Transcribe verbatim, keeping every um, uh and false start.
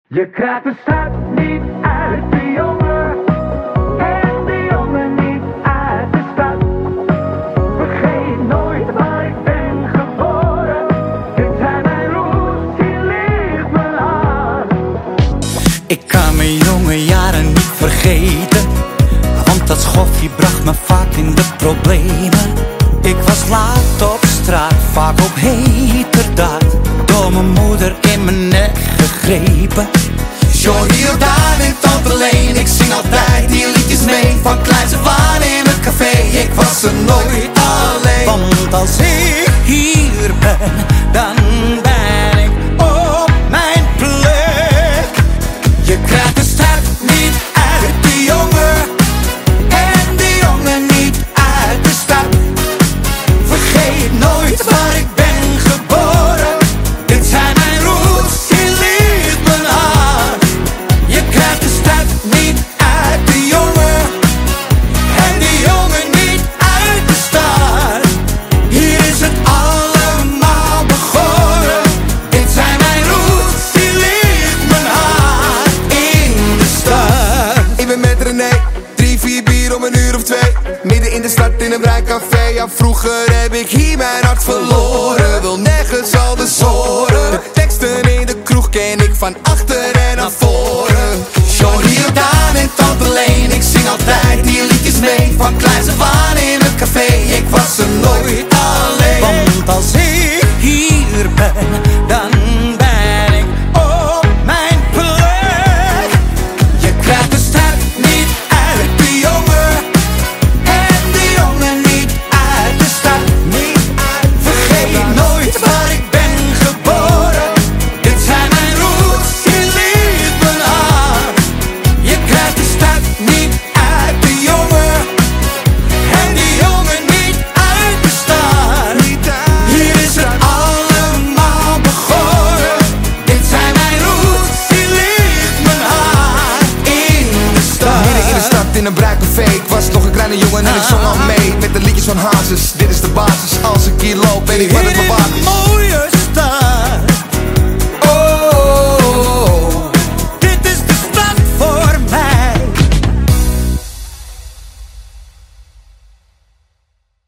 Je krijgt de stad niet uit de jongen en de jongen niet uit de stad. Vergeet nooit waar ik ben geboren. Dit zijn mijn roots, hier ligt mijn hart. Ik kan mijn jonge jaren niet vergeten, want dat schoffie bracht me vaak in de problemen. Ik was laat op straat, vaak op heterdaad, door mijn moeder in mijn nek gegrepen. Joh, hier of daar in Tante Leen, ik zing altijd die liedjes mee, van kleins af aan in het café. Ik was er nooit alleen, want als ik hier ben, dan ben ik op mijn plek. Je krijgt de stad niet uit de jongen en de jongen niet uit de stad. Vergeet nooit waar ik ben geboren. Dit zijn mijn roots, hier ligt mijn hart. Je krijgt de stad niet uit de jongen en de jongen niet uit de stad. Hier is het allemaal begonnen. Dit zijn mijn roots, hier ligt mijn hart in de stad. Ik ben met René, drie, vier bier om een uur of twee. Midden in de stad in een breincafé. Ja, vroeger heb ik hier mijn hart verloren. Wil nergens anders horen. De teksten in de kroeg ken ik van achter en naar voren. Joh, hier of daar in Tante Leen, ik zing altijd die liedjes mee, van kleins af aan in het café. Ik was er nooit alleen, want als ik hier ben, dan ben ik op mijn plek. Je krijgt de stad niet uit de jongen en de jongen niet uit de stad. Niet uit. Vergeet nooit waar ik ben geboren. Dit zijn mijn roots, hier ligt mijn hart. Je krijgt de stad niet uit de jongen en de jongen niet uit de stad. Hier is het allemaal begonnen. Dit zijn mijn roots, hier ligt mijn hart in de stad. Midden in de stad in een breincafé. Ik was nog een kleine jongen en ik zong al mee met de liedjes van Hazes. Dit is de basis, als ik hier loop weet ik wat het me waard is. Mooie